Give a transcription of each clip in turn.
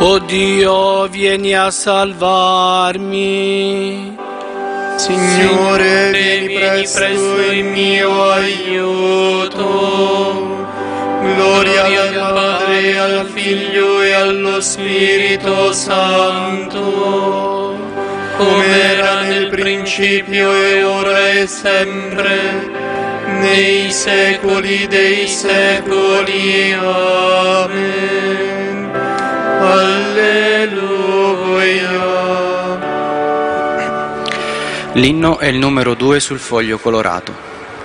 O Dio, vieni a salvarmi. Signore, vieni presto in mio aiuto. Gloria al Padre, al Figlio e allo Spirito Santo, come era nel principio e ora e sempre, nei secoli dei secoli. Amen. Alleluia. L'inno è il numero 2 sul foglio colorato.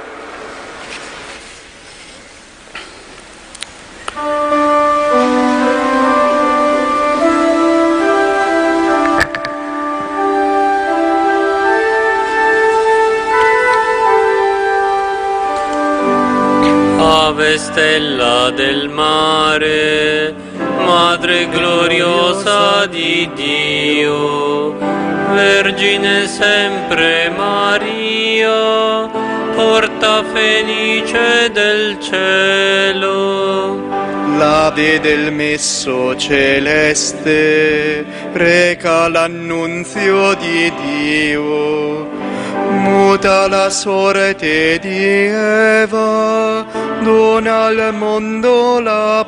Ave stella del mare, Madre gloriosa di Dio, Vergine sempre Maria, porta felice del cielo. L'Ave del messo celeste reca l'annunzio di Dio, muta la sorte di Eva, dona al mondo la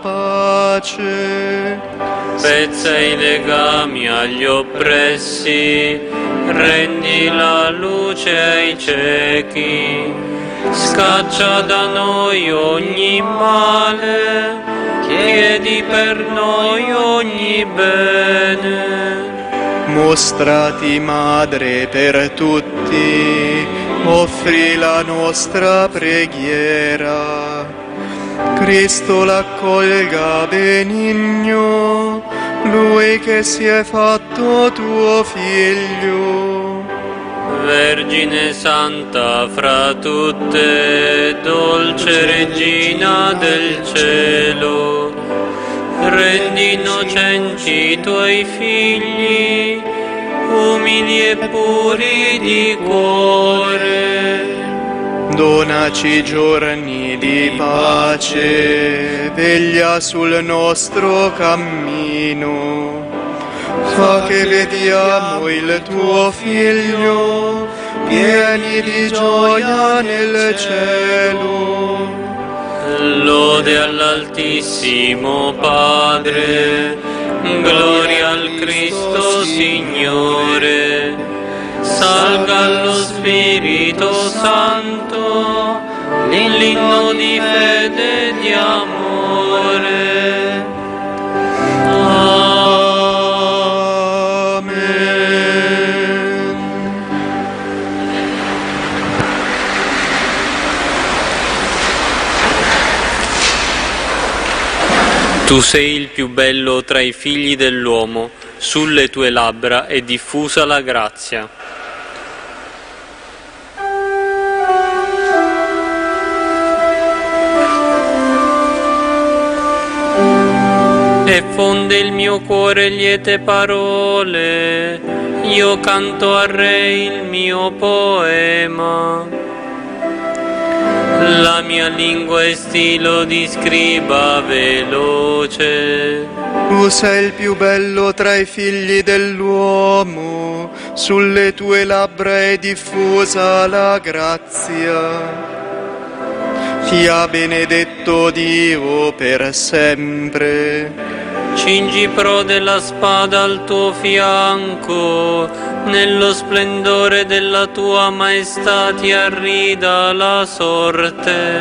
pace. Spezza i legami agli oppressi, rendi la luce ai ciechi, scaccia da noi ogni male, chiedi per noi ogni bene. Mostrati madre per tutti, offri la nostra preghiera. Cristo l'accolga benigno, Lui che si è fatto tuo Figlio. Vergine Santa fra tutte, dolce Regina del cielo, rendi innocenti i tuoi figli, umili e puri di cuore. Donaci giorni di pace, veglia sul nostro cammino. Fa che vediamo il tuo Figlio, pieni di gioia nel cielo. Lode all'Altissimo Padre, gloria al Cristo Signore, salga lo Spirito Santo, nell'inno di fede e di amore. Amen. Tu sei il più bello tra i figli dell'uomo, sulle tue labbra è diffusa la grazia. E fonde il mio cuore liete parole, io canto al Re il mio poema. La mia lingua è stilo di scriba veloce. Tu sei il più bello tra i figli dell'uomo, sulle tue labbra è diffusa la grazia. Ti ha benedetto Dio per sempre. Cingi pro della spada al tuo fianco, nello splendore della tua maestà ti arrida la sorte.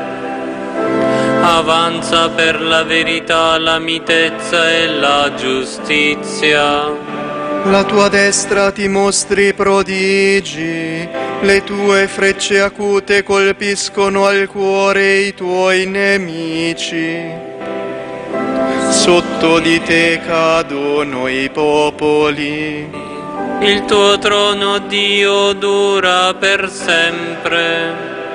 Avanza per la verità, la mitezza e la giustizia. La tua destra ti mostri prodigi, le tue frecce acute colpiscono al cuore i tuoi nemici. Sotto di te cadono i popoli. Il tuo trono, Dio, dura per sempre.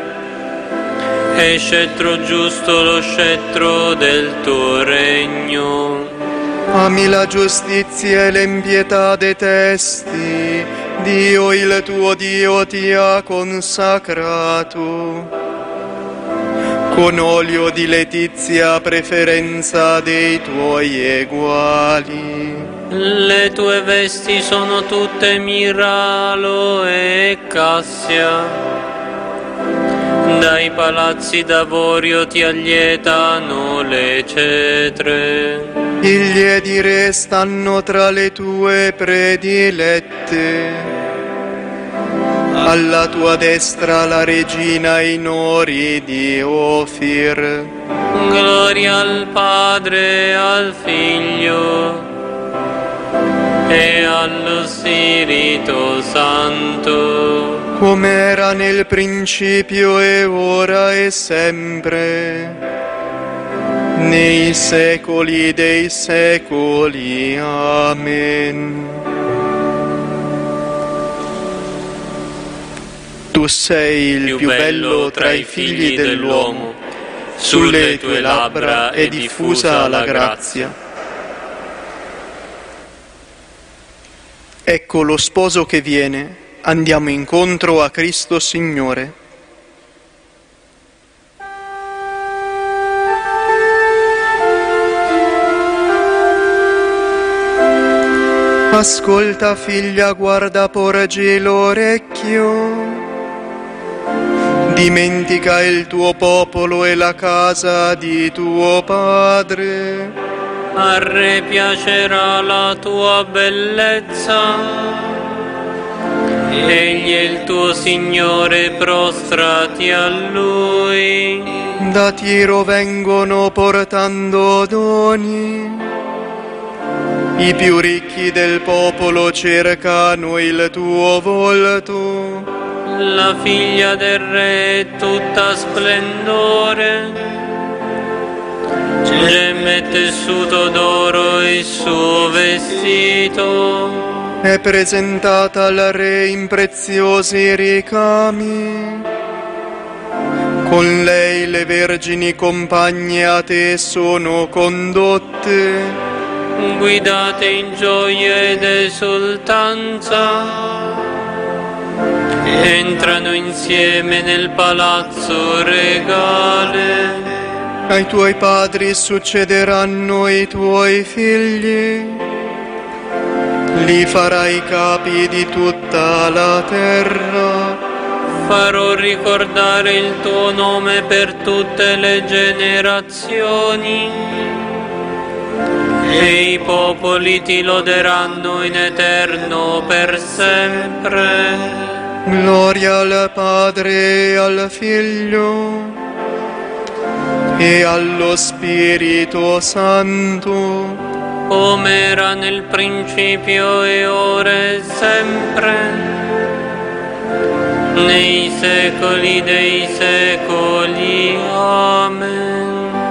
È scettro giusto lo scettro del tuo regno. Ami la giustizia e l'impietà detesti, Dio il tuo Dio ti ha consacrato. con olio di letizia a preferenza dei tuoi eguali. Le tue vesti sono tutte miralo e cassia. Dai palazzi d'avorio ti allietano le cetre. I liedi re stanno tra le tue predilette. Alla tua destra la regina in ori di Ofir. Gloria al Padre, al Figlio e allo Spirito Santo, come era nel principio e ora e sempre, nei secoli dei secoli. Amen. Tu sei il più bello tra i figli dell'uomo, sulle tue labbra è diffusa la grazia. Ecco lo sposo che viene, andiamo incontro a Cristo Signore. Ascolta figlia, guarda, porgi l'orecchio. Dimentica il tuo popolo e la casa di tuo padre. A Re piacerà la tua bellezza, egli è il tuo Signore, prostrati a Lui. Da Tiro vengono portando doni, i più ricchi del popolo cercano il tuo volto. La figlia del Re è tutta splendore, gemme e tessuto d'oro il suo vestito. È presentata al Re in preziosi ricami, con lei le vergini compagne a te sono condotte. Guidate in gioia ed esultanza, entrano insieme nel palazzo regale. Ai tuoi padri succederanno i tuoi figli, li farai capi di tutta la terra. Farò ricordare il tuo nome per tutte le generazioni, e i popoli ti loderanno in eterno per sempre. Gloria al Padre e al Figlio e allo Spirito Santo, come era nel principio e ora e sempre, nei secoli dei secoli. Amen.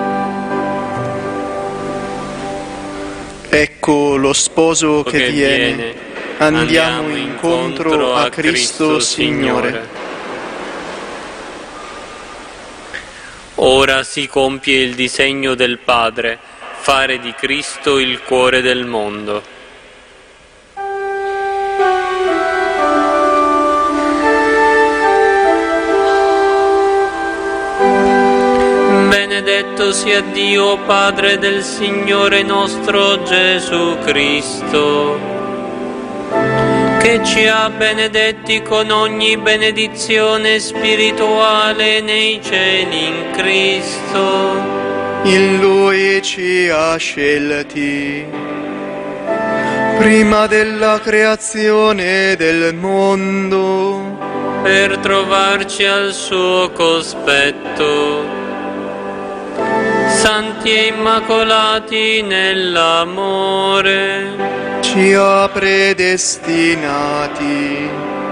Ecco lo sposo che viene. Andiamo incontro a Cristo Signore. Ora si compie il disegno del Padre, fare di Cristo il cuore del mondo. Benedetto sia Dio, Padre del Signore nostro Gesù Cristo, che ci ha benedetti con ogni benedizione spirituale nei cieli in Cristo. In Lui ci ha scelti prima della creazione del mondo, per trovarci al suo cospetto, santi e immacolati nell'amore. Ci ha predestinati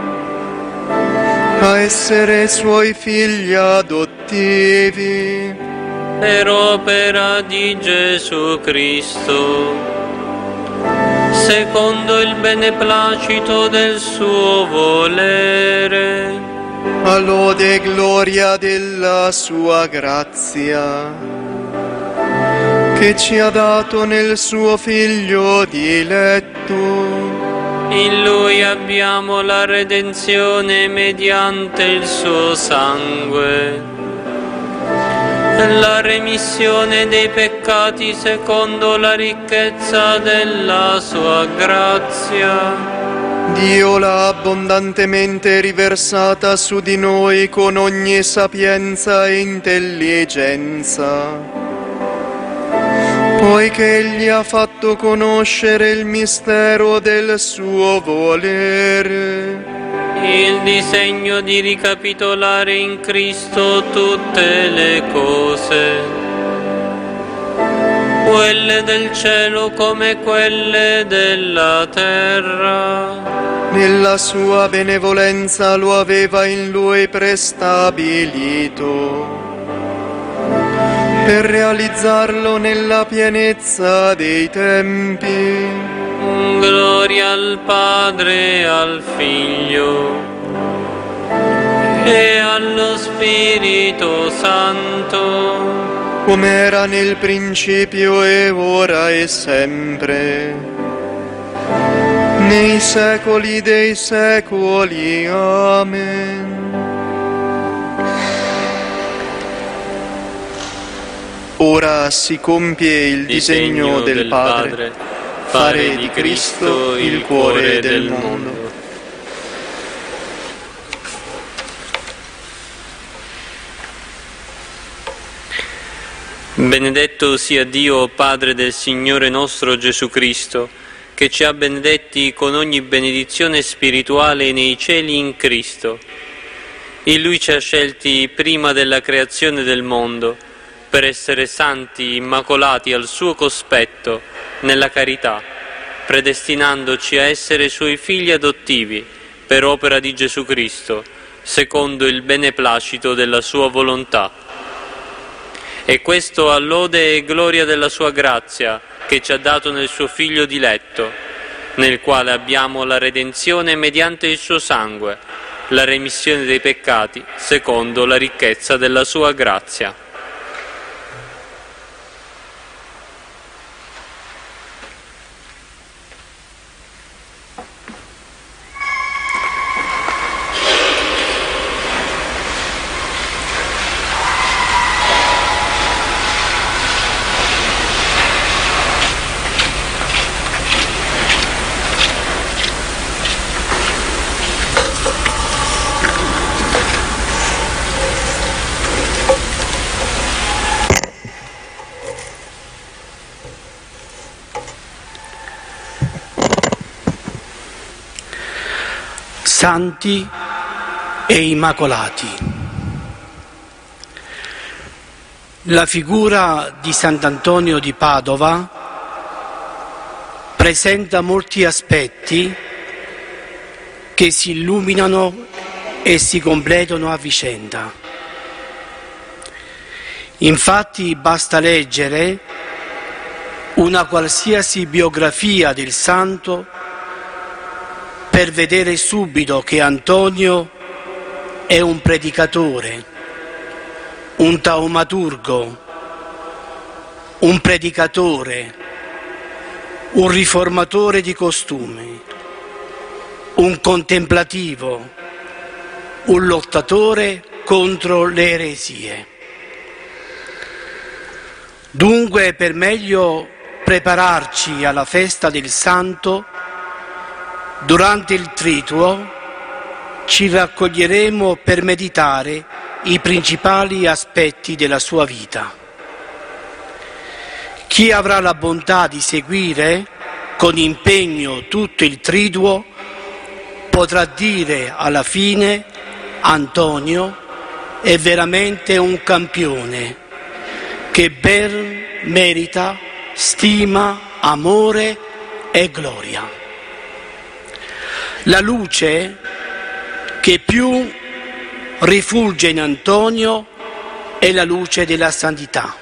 a essere Suoi figli adottivi per opera di Gesù Cristo, secondo il beneplacito del suo volere, a lode e gloria della Sua grazia, che ci ha dato nel suo Figlio diletto. In Lui abbiamo la redenzione mediante il suo sangue, la remissione dei peccati secondo la ricchezza della sua grazia. Dio l'ha abbondantemente riversata su di noi con ogni sapienza e intelligenza, poiché Egli ha fatto conoscere il mistero del suo volere, il disegno di ricapitolare in Cristo tutte le cose, quelle del cielo come quelle della terra. Nella sua benevolenza lo aveva in Lui prestabilito, per realizzarlo nella pienezza dei tempi. Gloria al Padre e al Figlio e allo Spirito Santo, come era nel principio e ora e sempre, nei secoli dei secoli. Amen. Ora si compie il disegno del Padre, fare di Cristo il cuore del mondo. Benedetto sia Dio, Padre del Signore nostro Gesù Cristo, che ci ha benedetti con ogni benedizione spirituale nei cieli in Cristo. In Lui ci ha scelti prima della creazione del mondo, per essere santi, immacolati al suo cospetto, nella carità, predestinandoci a essere Suoi figli adottivi, per opera di Gesù Cristo, secondo il beneplacito della Sua volontà. E questo a lode e gloria della Sua grazia, che ci ha dato nel Suo Figlio diletto, nel quale abbiamo la redenzione mediante il Suo sangue, la remissione dei peccati, secondo la ricchezza della Sua grazia. Santi e immacolati. La figura di Sant'Antonio di Padova presenta molti aspetti che si illuminano e si completano a vicenda. Infatti basta leggere una qualsiasi biografia del santo per vedere subito che Antonio è un predicatore, un taumaturgo, un predicatore, un riformatore di costumi, un contemplativo, un lottatore contro le eresie. Dunque, per meglio prepararci alla festa del Santo, durante il Trituo ci raccoglieremo per meditare i principali aspetti della sua vita. Chi avrà la bontà di seguire con impegno tutto il Triduo potrà dire alla fine: Antonio è veramente un campione che ben merita stima, amore e gloria. La luce che più rifulge in Antonio è la luce della santità.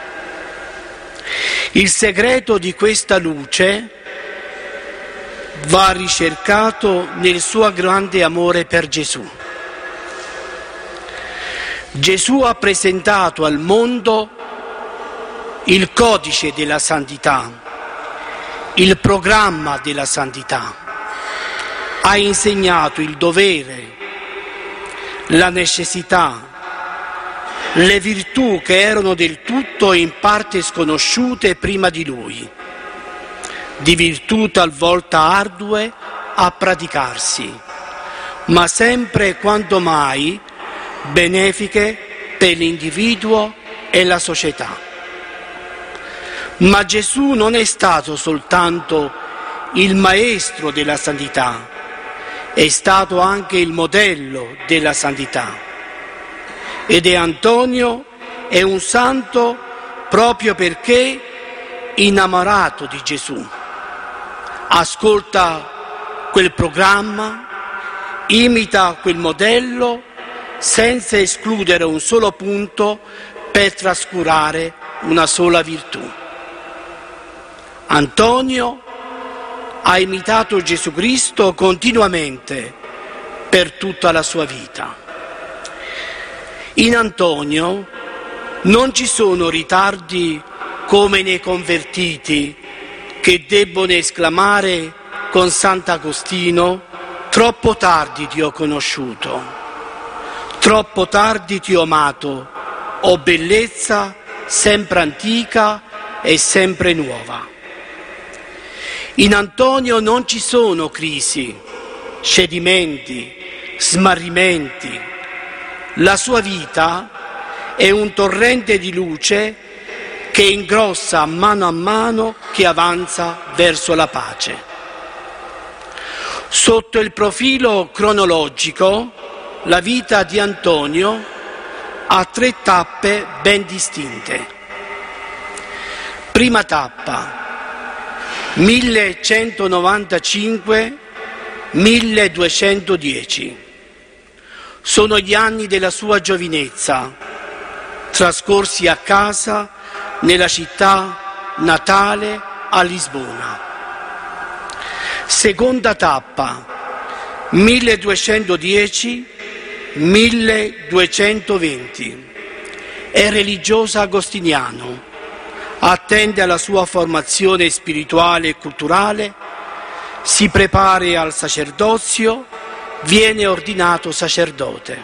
Il segreto di questa luce va ricercato nel suo grande amore per Gesù. Gesù ha presentato al mondo il codice della santità, il programma della santità. Ha insegnato il dovere, la necessità, le virtù che erano del tutto e in parte sconosciute prima di lui, di virtù talvolta ardue a praticarsi, ma sempre e quanto mai benefiche per l'individuo e la società. Ma Gesù non è stato soltanto il maestro della santità, è stato anche il modello della santità. Ed è Antonio è un santo proprio perché innamorato di Gesù. Ascolta quel programma, imita quel modello senza escludere un solo punto per trascurare una sola virtù. Antonio ha imitato Gesù Cristo continuamente per tutta la sua vita. In Antonio non ci sono ritardi come nei convertiti che debbono esclamare con Sant'Agostino: troppo tardi ti ho conosciuto, troppo tardi ti ho amato, o bellezza sempre antica e sempre nuova. In Antonio non ci sono crisi, cedimenti, smarrimenti. La sua vita è un torrente di luce che ingrossa a mano che avanza verso la pace. Sotto il profilo cronologico, la vita di Antonio ha 3 tappe ben distinte. Prima tappa, 1195-1210. Sono gli anni della sua giovinezza, trascorsi a casa nella città natale a Lisbona. Seconda tappa, 1210-1220. È religioso agostiniano, attende alla sua formazione spirituale e culturale, si prepara al sacerdozio, viene ordinato sacerdote.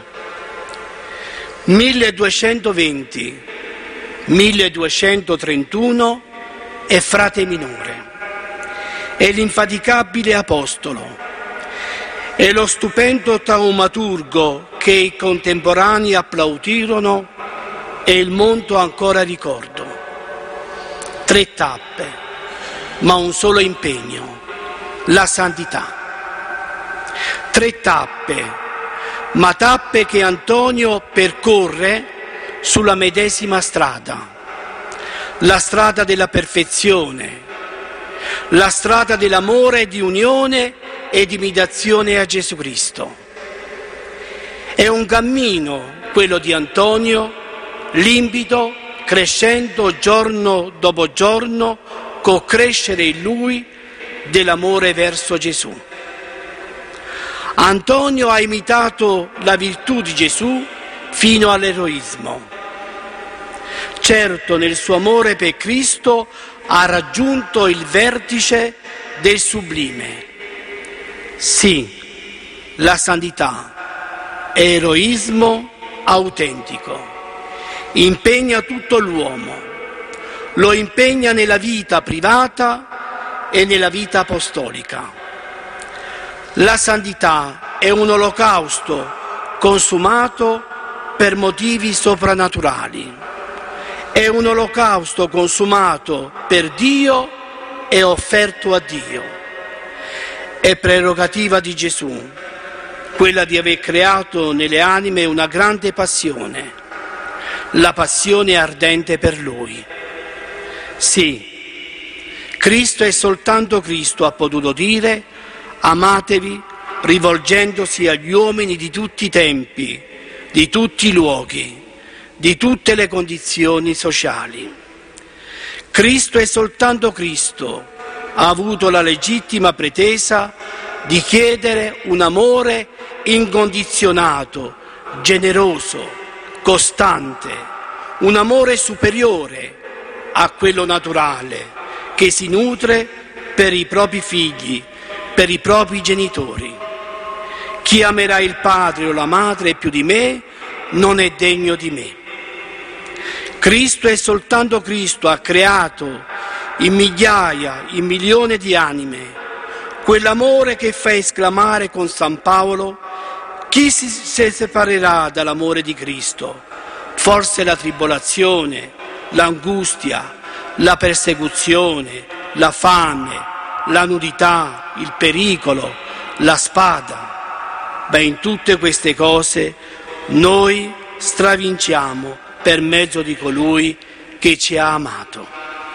1220-1231 è frate minore, è l'infaticabile apostolo, è lo stupendo taumaturgo che i contemporanei applaudirono e il mondo ancora ricorda. 3 tappe, ma un solo impegno: la santità. 3 tappe, ma tappe che Antonio percorre sulla medesima strada, la strada della perfezione, la strada dell'amore e di unione ed imitazione a Gesù Cristo. È un cammino, quello di Antonio, limpido, crescendo giorno dopo giorno, col crescere in lui dell'amore verso Gesù. Antonio ha imitato la virtù di Gesù fino all'eroismo. Certo, nel suo amore per Cristo ha raggiunto il vertice del sublime. Sì, la santità è eroismo autentico. Impegna tutto l'uomo, lo impegna nella vita privata e nella vita apostolica. La santità è un olocausto consumato per motivi soprannaturali, è un olocausto consumato per Dio e offerto a Dio. È prerogativa di Gesù, quella di aver creato nelle anime una grande passione, la passione ardente per Lui. Sì, Cristo e soltanto Cristo ha potuto dire: amatevi, rivolgendosi agli uomini di tutti i tempi, di tutti i luoghi, di tutte le condizioni sociali. Cristo e soltanto Cristo ha avuto la legittima pretesa di chiedere un amore incondizionato, generoso, costante, un amore superiore a quello naturale che si nutre per i propri figli, per i propri genitori. Chi amerà il padre o la madre più di me non è degno di me. Cristo e soltanto Cristo ha creato in migliaia, in milioni di anime quell'amore che fa esclamare con San Paolo: chi si separerà dall'amore di Cristo? Forse la tribolazione, l'angustia, la persecuzione, la fame, la nudità, il pericolo, la spada. Beh, in tutte queste cose noi stravinciamo per mezzo di colui che ci ha amato.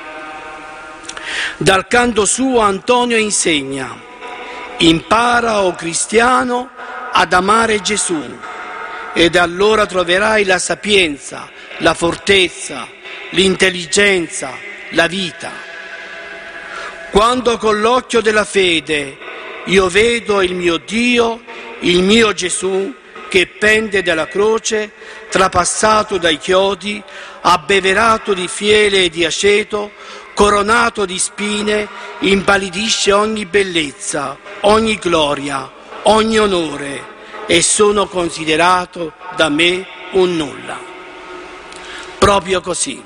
Dal canto suo Antonio insegna: impara, o cristiano, ad amare Gesù, ed allora troverai la sapienza, la fortezza, l'intelligenza, la vita. Quando con l'occhio della fede io vedo il mio Dio, il mio Gesù, che pende dalla croce, trapassato dai chiodi, abbeverato di fiele e di aceto, coronato di spine, impallidisce ogni bellezza, ogni gloria, ogni onore, e sono considerato da me un nulla. Proprio così.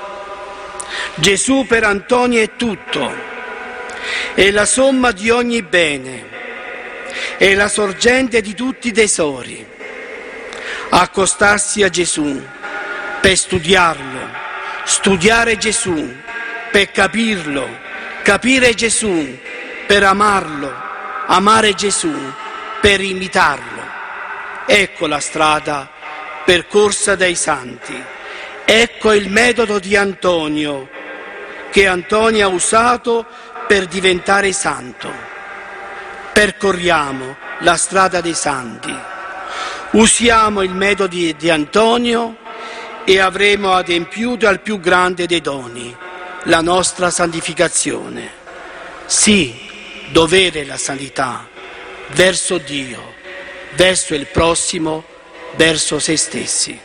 Gesù per Antonio è tutto, è la somma di ogni bene, è la sorgente di tutti i tesori. Accostarsi a Gesù per studiarlo, studiare Gesù per capirlo, capire Gesù per amarlo, amare Gesù per imitarlo. Ecco la strada percorsa dai santi, ecco il metodo di Antonio, che Antonio ha usato per diventare santo. Percorriamo la strada dei santi, usiamo il metodo di Antonio e avremo adempiuto al più grande dei doni, la nostra santificazione. Sì, dovere la santità verso Dio, verso il prossimo, verso se stessi.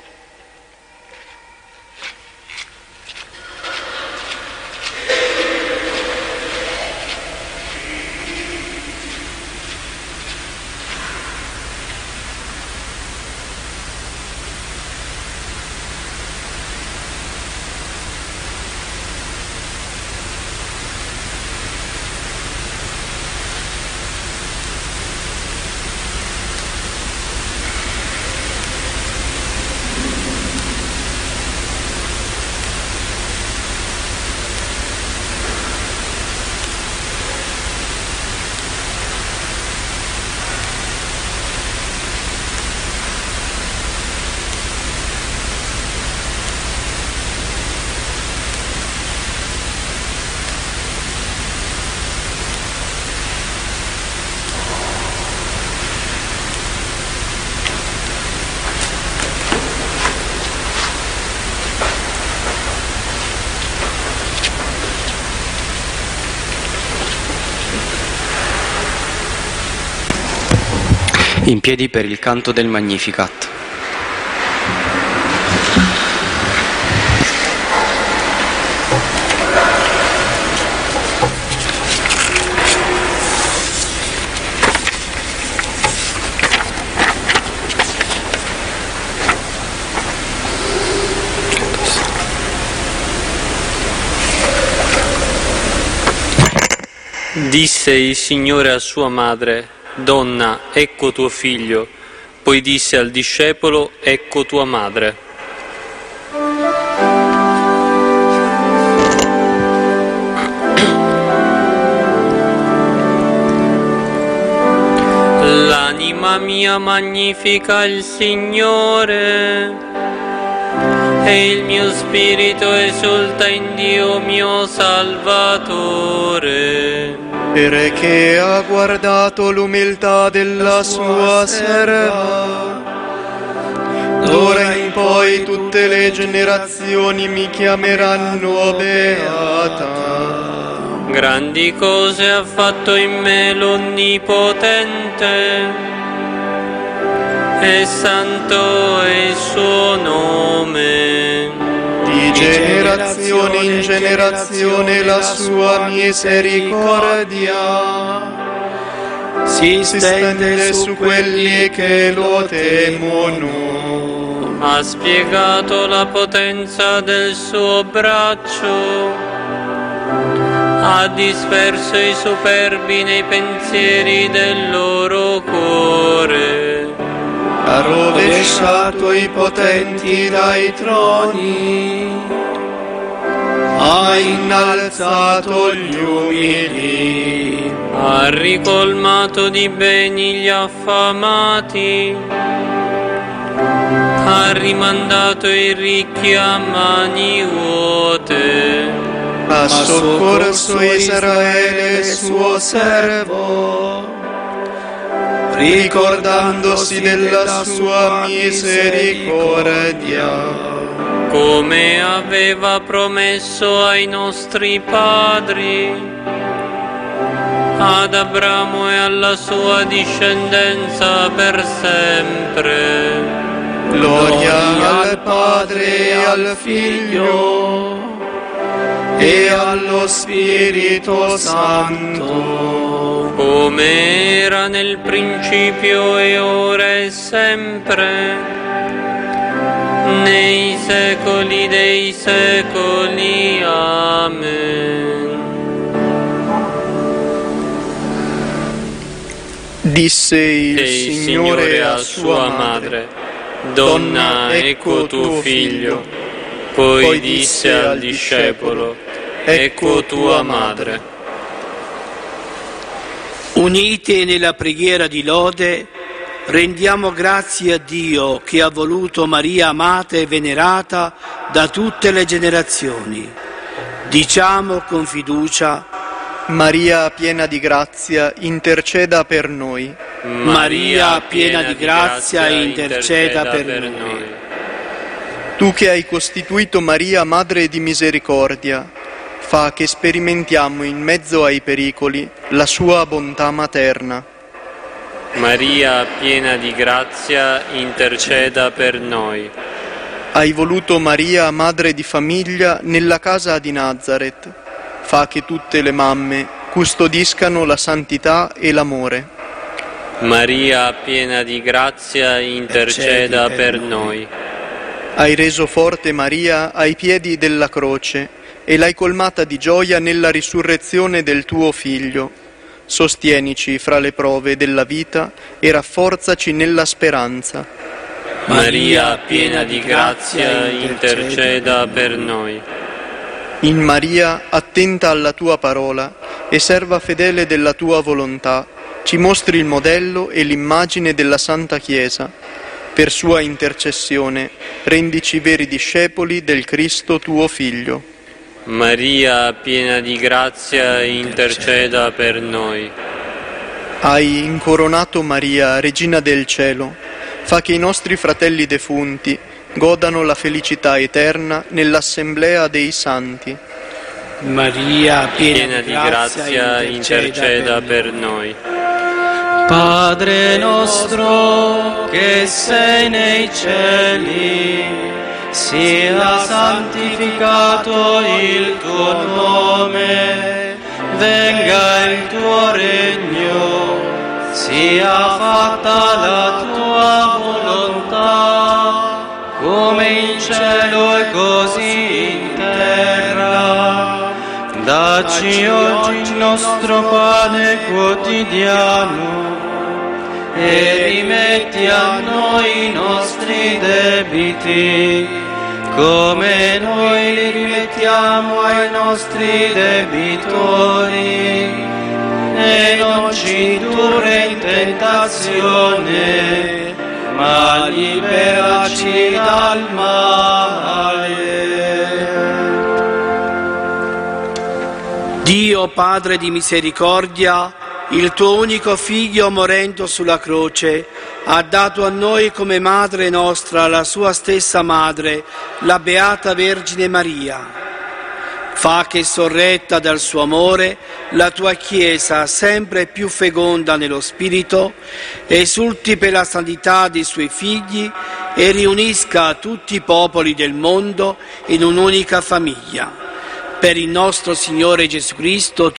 In piedi per il canto del Magnificat. Disse il Signore a sua madre: Donna, ecco tuo figlio. Poi disse al discepolo: ecco tua madre. L'anima mia magnifica il Signore, e il mio spirito esulta in Dio mio Salvatore, perché ha guardato l'umiltà della sua serva. D'ora in poi tutte le generazioni mi chiameranno beata. Grandi cose ha fatto in me l'Onnipotente, e santo è il suo nome. Di generazione in generazione la sua misericordia si stende su quelli che lo temono. Ha spiegato la potenza del suo braccio, ha disperso i superbi nei pensieri del loro cuore, ha rovesciato i potenti dai troni, ha innalzato gli umili, ha ricolmato di beni gli affamati, ha rimandato i ricchi a mani vuote, ha soccorso Israele suo servo, ricordandosi della sua misericordia, come aveva promesso ai nostri padri, ad Abramo e alla sua discendenza per sempre. Gloria al Padre e al Figlio e allo Spirito Santo, come era nel principio e ora e sempre, nei secoli dei secoli. Amen. Disse il Signore a sua madre: Donna, ecco tuo figlio. Poi disse al discepolo: Ecco tua madre. Uniti nella preghiera di lode, rendiamo grazie a Dio che ha voluto Maria amata e venerata da tutte le generazioni. Diciamo con fiducia: Maria piena di grazia, interceda per noi. Maria piena di grazia, interceda per noi. Tu che hai costituito Maria madre di misericordia, fa che sperimentiamo in mezzo ai pericoli la sua bontà materna. Maria piena di grazia, interceda per noi. Hai voluto Maria madre di famiglia nella casa di Nazaret. Fa che tutte le mamme custodiscano la santità e l'amore. Maria piena di grazia, interceda per noi. Hai reso forte Maria ai piedi della croce e l'hai colmata di gioia nella risurrezione del tuo Figlio. Sostienici fra le prove della vita e rafforzaci nella speranza. Maria piena di grazia, interceda per noi. In Maria, attenta alla tua parola e serva fedele della tua volontà, ci mostri il modello e l'immagine della Santa Chiesa. Per sua intercessione, rendici veri discepoli del Cristo tuo Figlio. Maria piena di grazia, interceda per noi. Hai incoronato Maria, Regina del Cielo. Fa che i nostri fratelli defunti godano la felicità eterna nell'assemblea dei santi. Maria Piena di grazia, interceda per noi. Padre nostro che sei nei cieli, sia santificato il tuo nome, venga il tuo regno, sia fatta la tua volontà, come in cielo e così in terra. Dacci oggi il nostro pane quotidiano e rimetti a noi i nostri debiti, come noi li rimettiamo ai nostri debitori, e non ci indurre in tentazione, ma liberaci dal male. Dio Padre di misericordia, il tuo unico Figlio morendo sulla croce ha dato a noi come madre nostra la sua stessa madre, la Beata Vergine Maria. Fa che, sorretta dal suo amore, la tua Chiesa, sempre più feconda nello Spirito, esulti per la santità dei suoi figli e riunisca tutti i popoli del mondo in un'unica famiglia. Per il nostro Signore Gesù Cristo,